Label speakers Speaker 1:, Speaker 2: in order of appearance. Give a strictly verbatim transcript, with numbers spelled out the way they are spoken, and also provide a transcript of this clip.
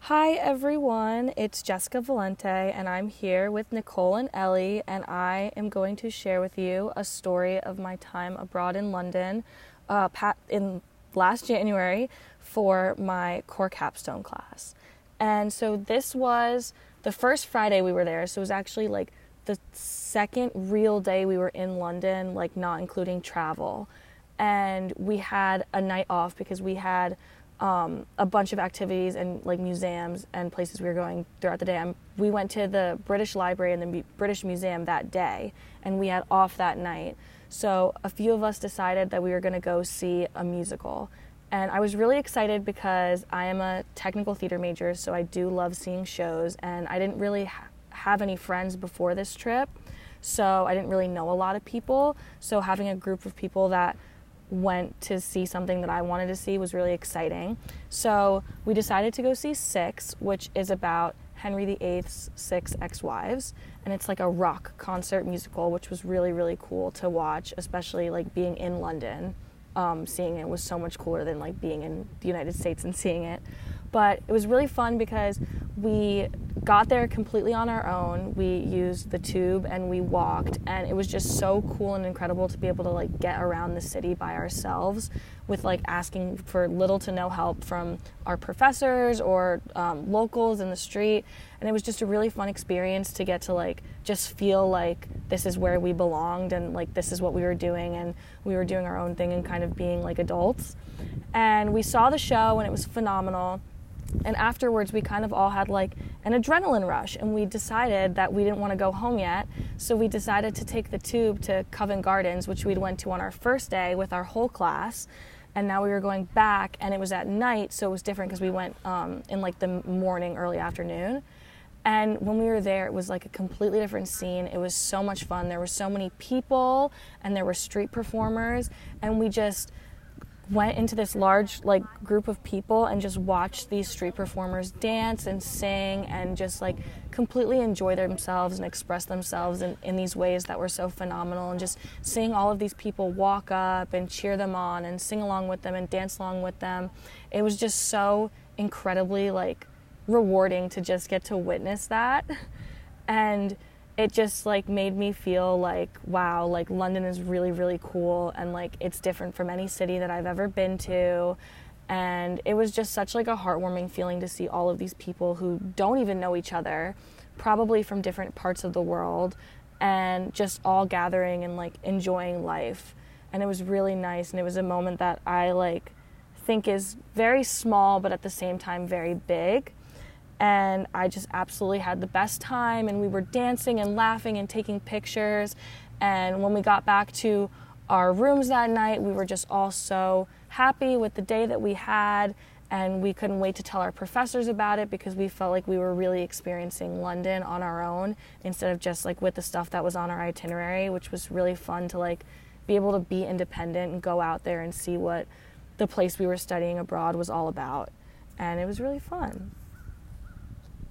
Speaker 1: Hi everyone, it's Jessica Valente and I'm here with Nicole and Ellie, and I am going to share with you a story of my time abroad in London uh, in last January for my core capstone class. And so this was the first Friday we were there, so it was actually like the second real day we were in London, like not including travel. And we had a night off because we had Um, a bunch of activities and like museums and places we were going throughout the day. Um, we went to the British Library and the Mu- British Museum that day, and we had off that night. So a few of us decided that we were going to go see a musical. And I was really excited because I am a technical theater major, so I do love seeing shows, and I didn't really ha- have any friends before this trip, so I didn't really know a lot of people. So having a group of people that went to see something that I wanted to see was really exciting. So we decided to go see Six, which is about Henry the Eighth's six ex-wives, and it's like a rock concert musical, which was really, really cool to watch, especially like being in London. Um, seeing it was so much cooler than like being in the United States and seeing it. But it was really fun because we got there completely on our own. We used the tube and we walked, and it was just so cool and incredible to be able to like get around the city by ourselves with like asking for little to no help from our professors or um, locals in the street. And it was just a really fun experience to get to like just feel like this is where we belonged and like this is what we were doing, and we were doing our own thing and kind of being like adults. And we saw the show and it was phenomenal. And afterwards, we kind of all had like an adrenaline rush, and we decided that we didn't want to go home yet. So we decided to take the tube to Covent Gardens, which we'd went to on our first day with our whole class. And now we were going back, and it was at night, so it was different because we went um, in like the morning, early afternoon. And when we were there, it was like a completely different scene. It was so much fun. There were so many people, and there were street performers, and we just went into this large like group of people and just watched these street performers dance and sing and just like completely enjoy themselves and express themselves in, in these ways that were so phenomenal. And just seeing all of these people walk up and cheer them on and sing along with them and dance along with them, it was just so incredibly like rewarding to just get to witness that. And it just like made me feel like, wow, like London is really, really cool, and like it's different from any city that I've ever been to. And it was just such like a heartwarming feeling to see all of these people who don't even know each other, probably from different parts of the world, and just all gathering and like enjoying life. And it was really nice, and it was a moment that I like think is very small but at the same time very big. And I just absolutely had the best time, and we were dancing and laughing and taking pictures. And when we got back to our rooms that night, we were just all so happy with the day that we had, and we couldn't wait to tell our professors about it because we felt like we were really experiencing London on our own instead of just like with the stuff that was on our itinerary, which was really fun to like be able to be independent and go out there and see what the place we were studying abroad was all about. And it was really fun.